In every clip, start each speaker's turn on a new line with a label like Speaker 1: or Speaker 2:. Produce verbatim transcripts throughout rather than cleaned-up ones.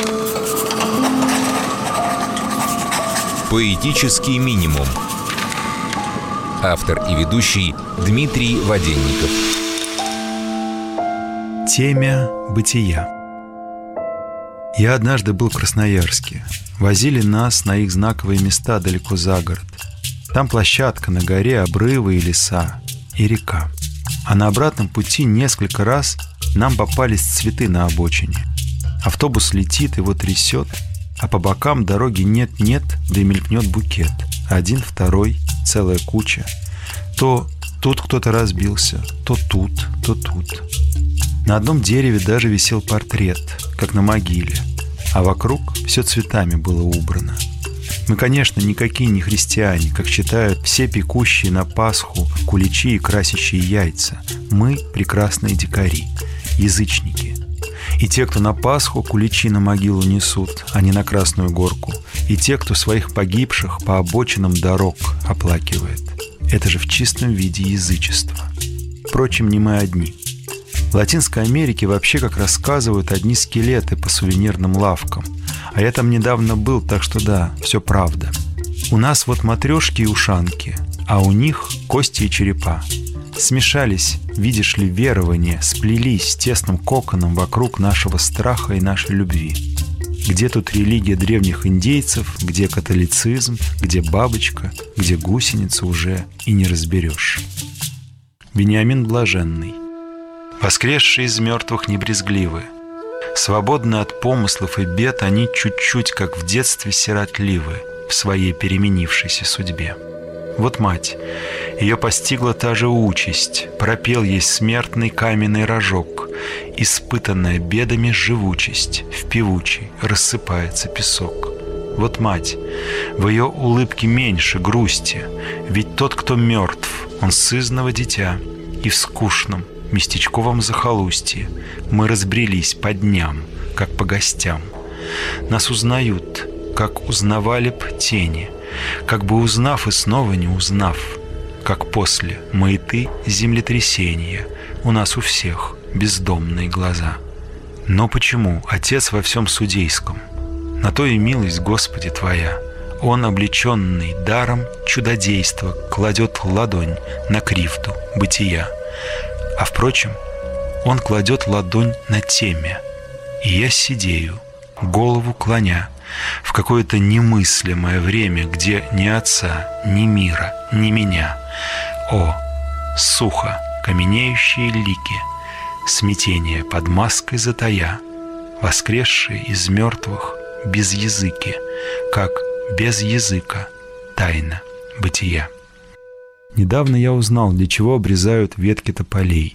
Speaker 1: Поэтический минимум. Автор и ведущий Дмитрий Воденников.
Speaker 2: Темя бытия. Я однажды был в Красноярске. Возили нас на их знаковые места далеко за город. Там площадка на горе, обрывы и леса, и река. А на обратном пути несколько раз нам попались цветы на обочине. Автобус летит, его трясет, а по бокам дороги нет-нет, да и мелькнет букет. Один, второй, целая куча. То тут кто-то разбился, то тут, то тут. На одном дереве даже висел портрет, как на могиле, а вокруг все цветами было убрано. Мы, конечно, никакие не христиане, как считают все пекущие на Пасху куличи и красящие яйца. Мы прекрасные дикари, язычники. И те, кто на Пасху куличи на могилу несут, а не на Красную Горку. И те, кто своих погибших по обочинам дорог оплакивает. Это же в чистом виде язычество. Впрочем, не мы одни. В Латинской Америке вообще, как рассказывают, одни скелеты по сувенирным лавкам. А я там недавно был, так что да, все правда. У нас вот матрешки и ушанки, а у них кости и черепа. Смешались, видишь ли, верования, сплелись тесным коконом вокруг нашего страха и нашей любви. Где тут религия древних индейцев, где католицизм, где бабочка, где гусеница, уже и не разберешь. Вениамин Блаженный. Воскресшие из мертвых не брезгливы. Свободны от помыслов и бед, они чуть-чуть, как в детстве, сиротливы в своей переменившейся судьбе. Вот мать, ее постигла та же участь, пропел ей смертный каменный рожок, испытанная бедами живучесть, в певучей рассыпается песок. Вот мать, в ее улыбке меньше грусти, ведь тот, кто мертв, он сызного дитя, и в скучном местечковом захолустье мы разбрелись по дням, как по гостям. Нас узнают, как узнавали б тени, как бы узнав и снова не узнав, как после маяты землетрясения у нас у всех бездомные глаза. Но почему Отец во всем судейском? На то и милость, Господи, Твоя. Он, облеченный даром чудодейства, кладет ладонь на кривду бытия. А впрочем, Он кладет ладонь на темя, и я сидею, голову клоня, в какое-то немыслимое время, где ни Отца, ни мира, ни меня. О, сухо каменеющие лики, смятение под маской затая, воскресшие из мертвых без языки, как без языка тайна бытия. Недавно я узнал, для чего обрезают ветки тополей.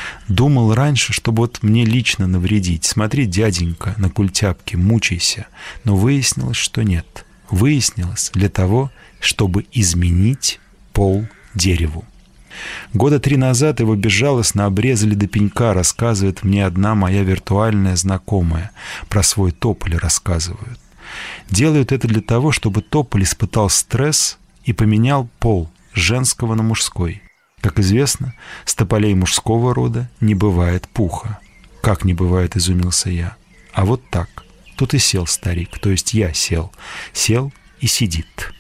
Speaker 2: Думал раньше, чтобы вот мне лично навредить. Смотри, дяденька, на культяпке, мучайся. Но выяснилось, что нет. Выяснилось для того, чтобы изменить пол дереву. Года три назад его безжалостно обрезали до пенька, рассказывает мне одна моя виртуальная знакомая. Про свой тополь рассказывают. Делают это для того, чтобы тополь испытал стресс и поменял пол женского на мужской. Как известно, с тополей мужского рода не бывает пуха. Как не бывает, изумился я. А вот так. Тут и сел старик, то есть я сел. Сел и сидит.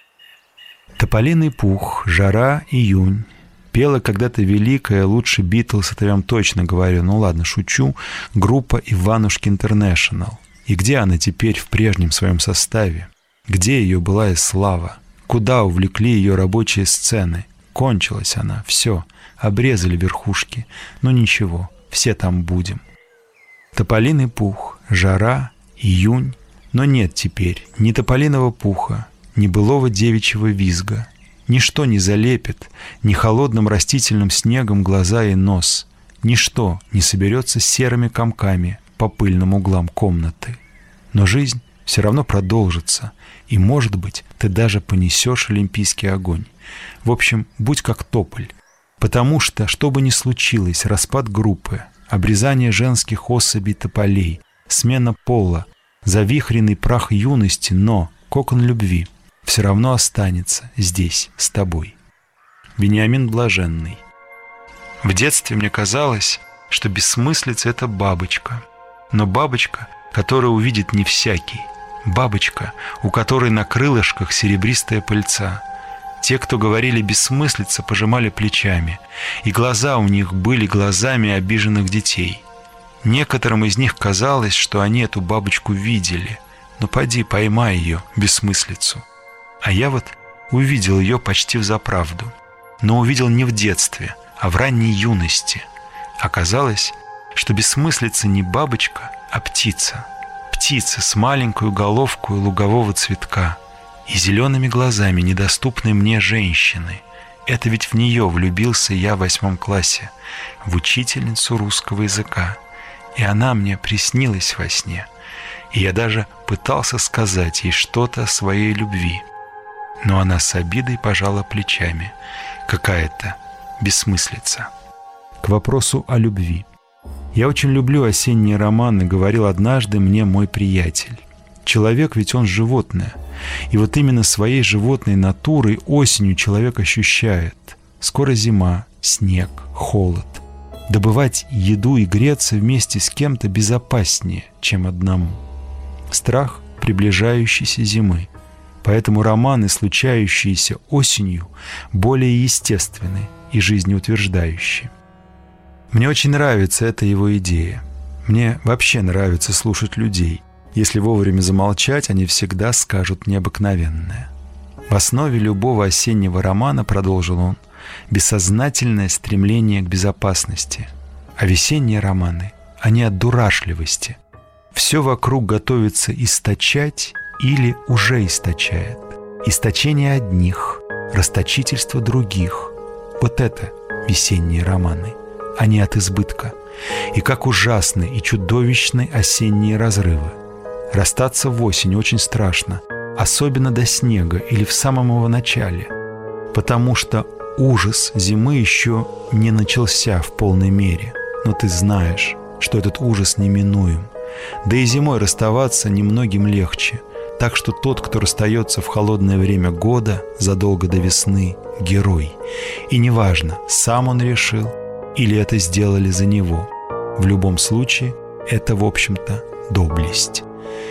Speaker 2: Тополиный пух, жара, июнь. Пела когда-то великая, лучше Битлз, это я вам точно говорю, ну ладно, шучу, группа Иванушки Интернешнл. И где она теперь в прежнем своем составе? Где ее былая слава? Куда увлекли ее рабочие сцены? Кончилась она, все, обрезали верхушки. Но ничего, все там будем. Тополиный пух, жара, июнь. Но нет теперь ни тополиного пуха, ни былого девичьего визга. Ничто не залепит ни холодным растительным снегом глаза и нос. Ничто не соберется серыми комками по пыльным углам комнаты. Но жизнь все равно продолжится, и, может быть, ты даже понесешь олимпийский огонь. В общем, будь как тополь, потому что, что бы ни случилось, распад группы, обрезание женских особей тополей, смена пола, завихренный прах юности, но кокон любви все равно останется здесь с тобой. Вениамин Блаженный. В детстве мне казалось, что бессмыслица — это бабочка. Но бабочка которое увидит не всякий. Бабочка, у которой на крылышках серебристая пыльца. Те, кто говорили бессмыслица, пожимали плечами, и глаза у них были глазами обиженных детей. Некоторым из них казалось, что они эту бабочку видели. Но поди, поймай ее, бессмыслицу. А я вот увидел ее почти взаправду, но увидел не в детстве, а в ранней юности. Оказалось, что бессмыслица не бабочка, а птица. Птица с маленькой головкой лугового цветка и зелеными глазами недоступной мне женщины. Это ведь в нее влюбился я в восьмом классе, в учительницу русского языка. И она мне приснилась во сне. И я даже пытался сказать ей что-то о своей любви. Но она с обидой пожала плечами. Какая-то бессмыслица. К вопросу о любви. Я очень люблю осенние романы, говорил однажды мне мой приятель. Человек ведь он животное. И вот именно своей животной натурой осенью человек ощущает. Скоро зима, снег, холод. Добывать еду и греться вместе с кем-то безопаснее, чем одному. Страх приближающейся зимы. Поэтому романы, случающиеся осенью, более естественны и жизнеутверждающие. Мне очень нравится эта его идея. Мне вообще нравится слушать людей. Если вовремя замолчать, они всегда скажут необыкновенное. В основе любого осеннего романа, продолжил он, бессознательное стремление к безопасности. А весенние романы, они от дурашливости. Все вокруг готовится источать или уже источает. Источение одних, расточительство других. Вот это весенние романы. Они от избытка. И как ужасны и чудовищны осенние разрывы. Расстаться в осень очень страшно, особенно до снега или в самом его начале, потому что ужас зимы еще не начался в полной мере, но ты знаешь, что этот ужас неминуем. Да и зимой расставаться немногим легче, так что тот, кто расстается в холодное время года, задолго до весны, герой. И неважно, сам он решил или это сделали за него. В любом случае, это, в общем-то, доблесть.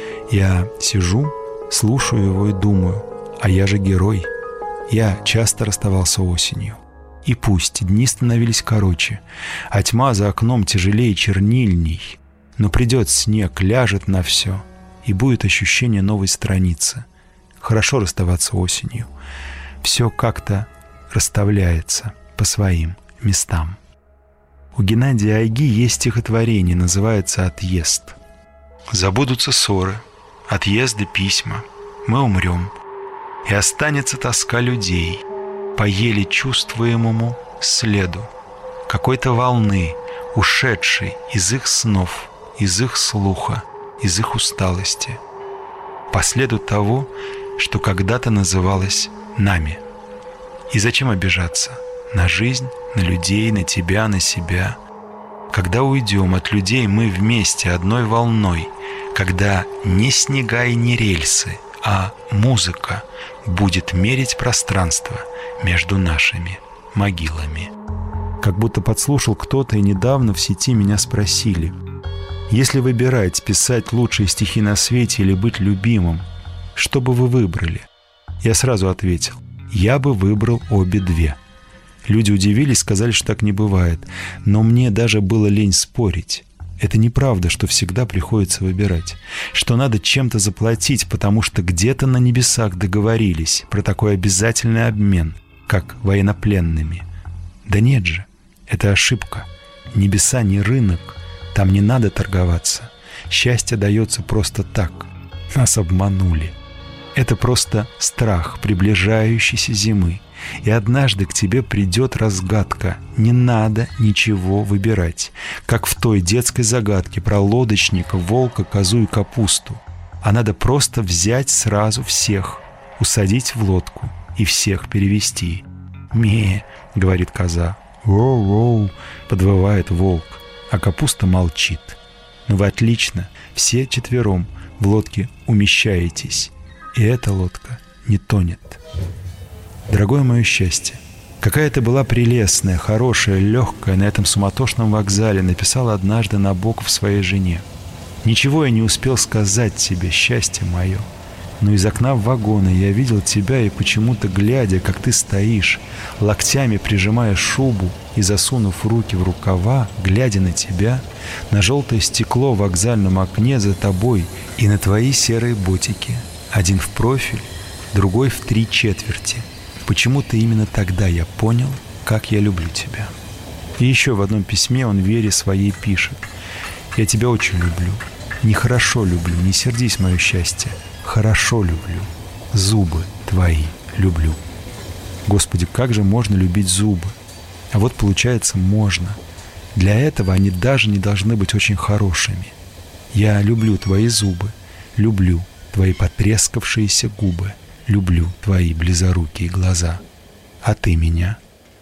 Speaker 2: Я сижу, слушаю его и думаю, а я же герой. Я часто расставался осенью. И пусть дни становились короче, а тьма за окном тяжелее чернильней, но придет снег, ляжет на все, и будет ощущение новой страницы. Хорошо расставаться осенью. Все как-то расставляется по своим местам. У Геннадия Ойги есть стихотворение, называется «Отъезд». Забудутся ссоры, отъезды, письма, мы умрем, и останется тоска людей по еле чувствуемому следу какой-то волны, ушедшей из их снов, из их слуха, из их усталости, по следу того, что когда-то называлось нами. И зачем обижаться на жизнь, на людей, на тебя, на себя? Когда уйдем от людей мы вместе одной волной, когда не снега и не рельсы, а музыка будет мерить пространство между нашими могилами. Как будто подслушал кто-то, и недавно в сети меня спросили: если выбирать, писать лучшие стихи на свете или быть любимым, что бы вы выбрали? Я сразу ответил: я бы выбрал обе две. Люди удивились, сказали, что так не бывает. Но мне даже было лень спорить. Это неправда, что всегда приходится выбирать. Что надо чем-то заплатить, потому что где-то на небесах договорились про такой обязательный обмен, как военнопленными. Да нет же, это ошибка. Небеса не рынок, там не надо торговаться. Счастье дается просто так. Нас обманули. Это просто страх приближающейся зимы. И однажды к тебе придет разгадка. Не надо ничего выбирать. Как в той детской загадке про лодочника, волка, козу и капусту. А надо просто взять сразу всех, усадить в лодку и всех перевести. «Ме», — говорит коза. «Воу-воу», — подвывает волк. А капуста молчит. Но вы отлично, все четвером в лодке умещаетесь. И эта лодка не тонет. Дорогое мое счастье, какая ты была прелестная, хорошая, легкая на этом суматошном вокзале, написала однажды Набоков своей жене. Ничего я не успел сказать тебе, счастье мое. Но из окна в вагоны я видел тебя, и почему-то, глядя, как ты стоишь, локтями прижимая шубу и засунув руки в рукава, глядя на тебя, на желтое стекло в вокзальном окне за тобой и на твои серые ботики, один в профиль, другой в три четверти. Почему-то именно тогда я понял, как я люблю тебя. И еще в одном письме он Вере своей пишет: «Я тебя очень люблю. Нехорошо люблю, не сердись, мое счастье. Хорошо люблю. Зубы твои люблю». Господи, как же можно любить зубы? А вот получается, можно. Для этого они даже не должны быть очень хорошими. Я люблю твои зубы, люблю твои потрескавшиеся губы, люблю твои близорукие глаза. А ты меня?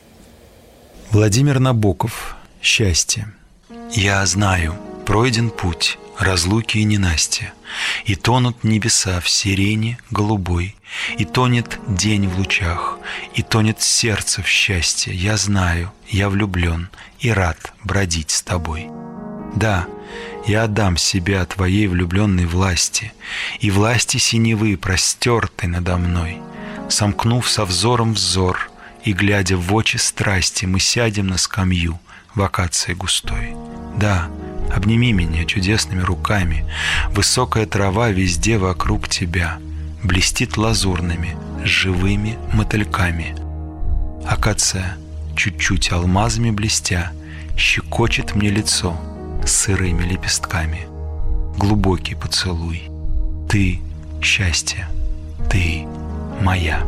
Speaker 2: Владимир Набоков. «Счастье». Я знаю, пройден путь разлуки и ненастья, и тонут небеса в сирене голубой, и тонет день в лучах, и тонет сердце в счастье. Я знаю, я влюблен и рад бродить с тобой. Да, я отдам себя твоей влюбленной власти, и власти синевы простертой надо мной. Сомкнув со взором взор и глядя в очи страсти, мы сядем на скамью в акации густой. Да, обними меня чудесными руками. Высокая трава везде вокруг тебя блестит лазурными, живыми мотыльками. Акация, чуть-чуть алмазами блестя, щекочет мне лицо сырыми лепестками. Глубокий поцелуй. Ты — счастье, ты — моя.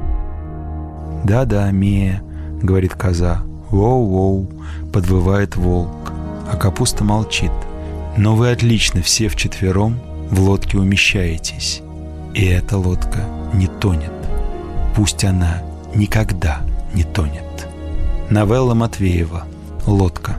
Speaker 2: «Да-да, Мия», — говорит коза. «Воу-воу», — подвывает волк, а капуста молчит. Но вы отлично все вчетвером в лодке умещаетесь. И эта лодка не тонет. Пусть она никогда не тонет. Новелла Матвеева. «Лодка».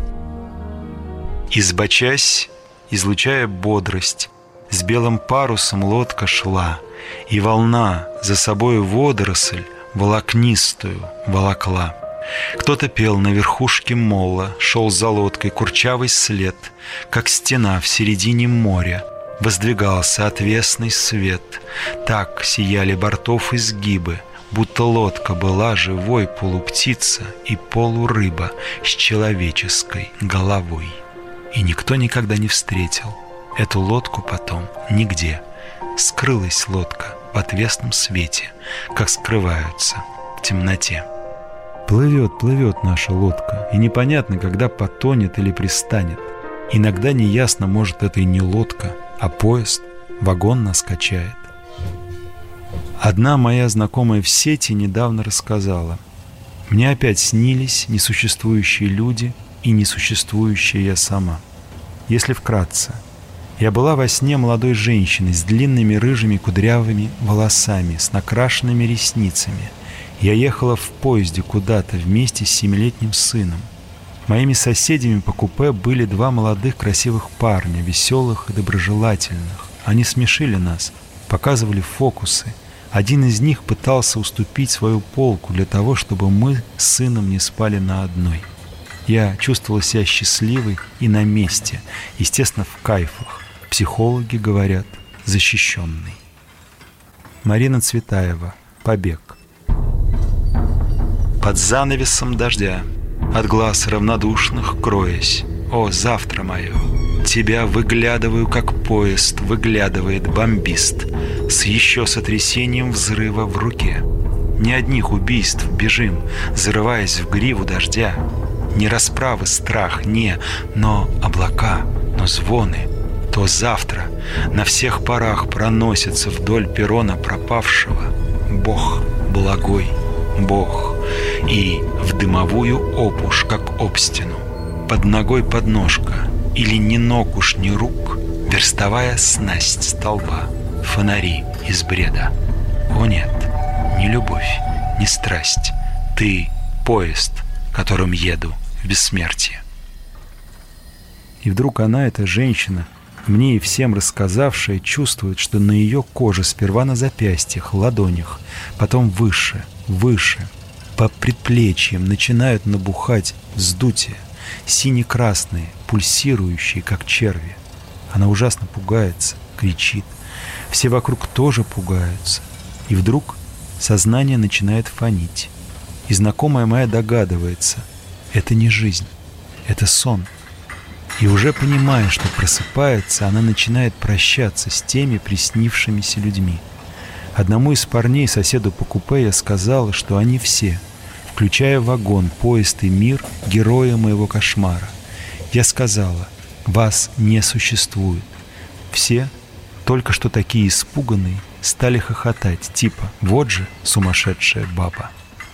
Speaker 2: Избочась, излучая бодрость, с белым парусом лодка шла, и волна за собою водоросль волокнистую волокла. Кто-то пел на верхушке мола, шел за лодкой курчавый след, как стена в середине моря. Воздвигался отвесный свет. Так сияли бортов изгибы, будто лодка была живой полуптица и полурыба с человеческой головой. И никто никогда не встретил эту лодку потом нигде. Скрылась лодка в отвесном свете, как скрываются в темноте. Плывет, плывет наша лодка, и непонятно, когда потонет или пристанет. Иногда неясно, может, это и не лодка, а поезд, вагон нас качает. Одна моя знакомая в сети недавно рассказала: мне опять снились несуществующие люди и несуществующая я сама. Если вкратце, я была во сне молодой женщиной с длинными рыжими кудрявыми волосами, с накрашенными ресницами. Я ехала в поезде куда-то вместе с семилетним сыном. Моими соседями по купе были два молодых красивых парня, веселых и доброжелательных. Они смешили нас, показывали фокусы. Один из них пытался уступить свою полку для того, чтобы мы с сыном не спали на одной. Я чувствовала себя счастливой и на месте, естественно, в кайфах. Психологи говорят, защищенной. Марина Цветаева. «Побег». Под занавесом дождя, от глаз равнодушных кроясь, о, завтра мое, тебя выглядываю, как поезд выглядывает бомбист, с еще сотрясением взрыва в руке. Не одних убийств бежим, зарываясь в гриву дождя. Не расправы страх, не, но облака, но звоны. То завтра на всех парах проносится вдоль перрона пропавшего Бог благой, Бог, и в дымовую опушь, как об стену, под ногой подножка, или ни ног уж, ни рук, верстовая снасть столба, фонари из бреда. О нет, не любовь, не страсть, ты — поезд, которым еду в бессмертие. И вдруг она, эта женщина, мне и всем рассказавшая, чувствует, что на ее коже сперва на запястьях, ладонях, потом выше, выше, по предплечьям начинают набухать вздутия, сине-красные, пульсирующие, как черви. Она ужасно пугается, кричит. Все вокруг тоже пугаются. И вдруг сознание начинает фонить. И знакомая моя догадывается: это не жизнь, это сон. И уже понимая, что просыпается, она начинает прощаться с теми приснившимися людьми. Одному из парней, соседу по купе, я сказала, что они все, включая вагон, поезд и мир, герои моего кошмара. Я сказала: вас не существует. Все, только что такие испуганные, стали хохотать, типа: вот же сумасшедшая баба.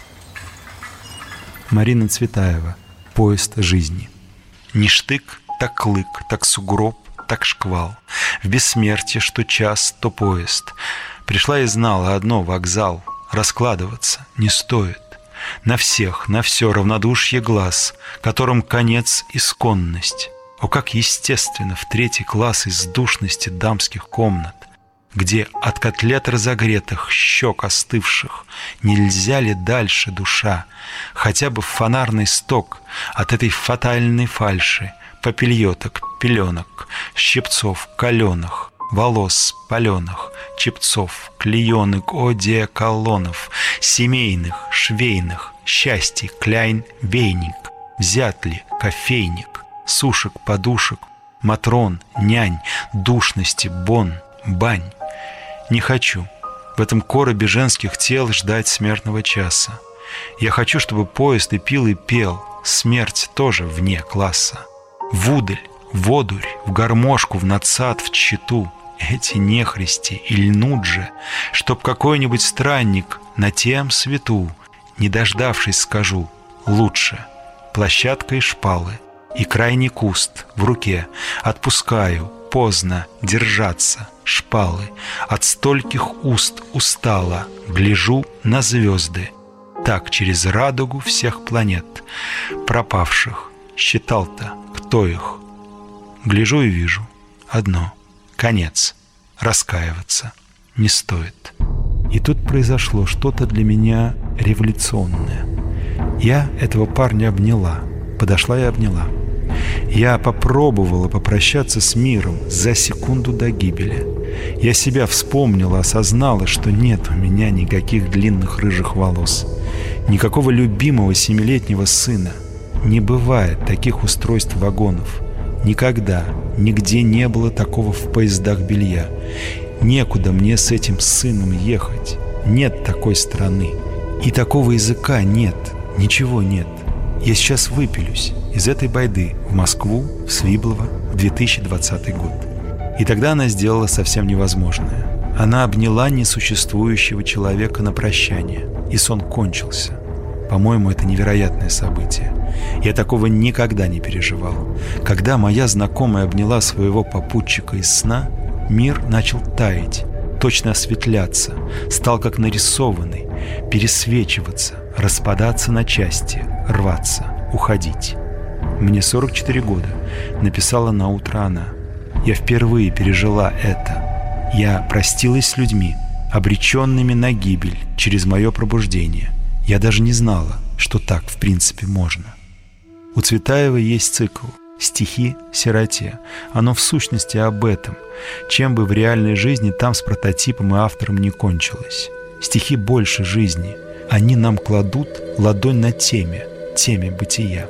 Speaker 2: Марина Цветаева. Поезд жизни. Не штык, так клык, так сугроб, так шквал. В бессмертие, что час, то поезд. Пришла и знала одно: вокзал. Раскладываться не стоит. На всех, на все равнодушье глаз, которым конец — исконность. О, как естественно в третий класс из душности дамских комнат, где от котлет разогретых, щек остывших, нельзя ли дальше, душа, хотя бы в фонарный сток от этой фатальной фальши, попельоток, пеленок, щипцов каленых, волос паленых, чепцов, клеенок, одеколонов, семейных, швейных, счастье, кляйн, вейник, взят ли кофейник, сушек, подушек, матрон, нянь, душности, бон, бань. Не хочу в этом коробе женских тел ждать смертного часа. Я хочу, чтобы поезд и пил, и пел. Смерть тоже вне класса. В удаль, в одурь, в гармошку, в надсад, в тщету. Эти нехристи и льнут же, чтоб какой-нибудь странник на тем свету, не дождавшись, скажу: лучше площадка и шпалы, и крайний куст в руке. Отпускаю, поздно держаться, шпалы. От стольких уст устала, гляжу на звезды. Так через радугу всех планет пропавших. Считал-то, кто их? Гляжу и вижу одно: конец. Раскаиваться не стоит. И тут произошло что-то для меня революционное. Я этого парня обняла, подошла и обняла. Я попробовала попрощаться с миром за секунду до гибели. Я себя вспомнила, осознала, что нет у меня никаких длинных рыжих волос, никакого любимого семилетнего сына. Не бывает таких устройств вагонов. Никогда, нигде не было такого в поездах белья. Некуда мне с этим сыном ехать. Нет такой страны. И такого языка нет. Ничего нет. Я сейчас выпилюсь из этой байды в Москву, в Свиблово, в две тысячи двадцатый год. И тогда она сделала совсем невозможное. Она обняла несуществующего человека на прощание, и сон кончился. По-моему, это невероятное событие. Я такого никогда не переживал. Когда моя знакомая обняла своего попутчика из сна, мир начал таять, точно осветляться, стал как нарисованный, пересвечиваться, распадаться на части, рваться, уходить. Мне сорок четыре года, написала на утро она. Я впервые пережила это. Я простилась с людьми, обреченными на гибель через мое пробуждение. Я даже не знала, что так в принципе можно. У Цветаевой есть цикл «Стихи сироте». Оно в сущности об этом, чем бы в реальной жизни там с прототипом и автором не кончилось. Стихи больше жизни. Они нам кладут ладонь на теме, теме бытия.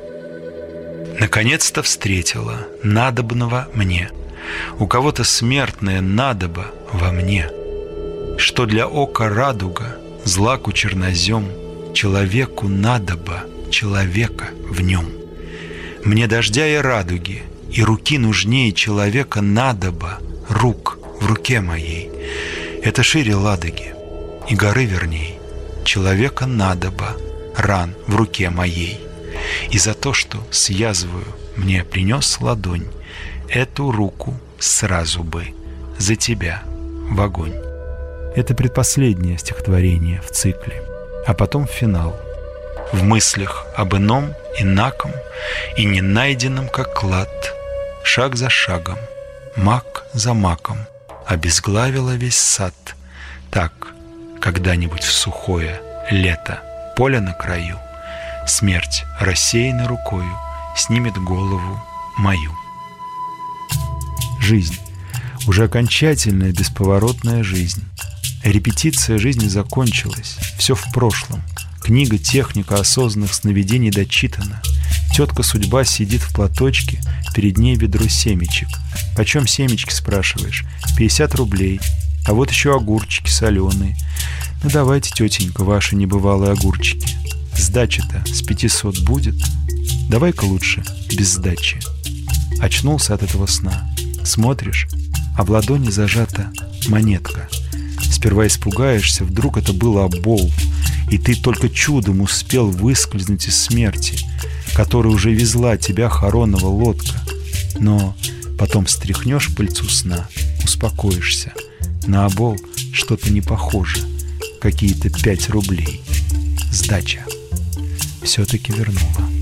Speaker 2: Наконец-то встретила надобного мне. У кого-то смертное надобо во мне. Что для ока радуга, злаку чернозем, человеку надобо человека в нем. Мне дождя и радуги, и руки нужнее человека надобо, рук в руке моей. Это шире Ладоги, и горы верней. Человека надобо, ран в руке моей. И за то, что с язвою мне принес ладонь, эту руку сразу бы за тебя в огонь. Это предпоследнее стихотворение в цикле, а потом финал. В мыслях об ином, инаком и не найденном, как клад, шаг за шагом, мак за маком, обезглавила весь сад. Так, когда-нибудь в сухое лето, поле на краю, смерть рассеянной рукою снимет голову мою. Жизнь. Уже окончательная бесповоротная жизнь. Репетиция жизни закончилась. Все в прошлом. Книга «Техника осознанных сновидений» дочитана. Тетка судьба сидит в платочке, перед ней ведро семечек. «Почем семечки?» — спрашиваешь. «пятьдесят рублей. А вот еще огурчики соленые». «Ну давайте, тетенька, ваши небывалые огурчики. Сдача-то с пятисот будет? Давай-ка лучше без сдачи». Очнулся от этого сна. Смотришь, а в ладони зажата монетка. Сперва испугаешься, вдруг это был обол, и ты только чудом успел выскользнуть из смерти, которая уже везла тебя хоронова лодка. Но потом стряхнешь пыльцу сна, успокоишься. На обол что-то не похоже. Какие-то пять рублей. Сдача. Все-таки вернула.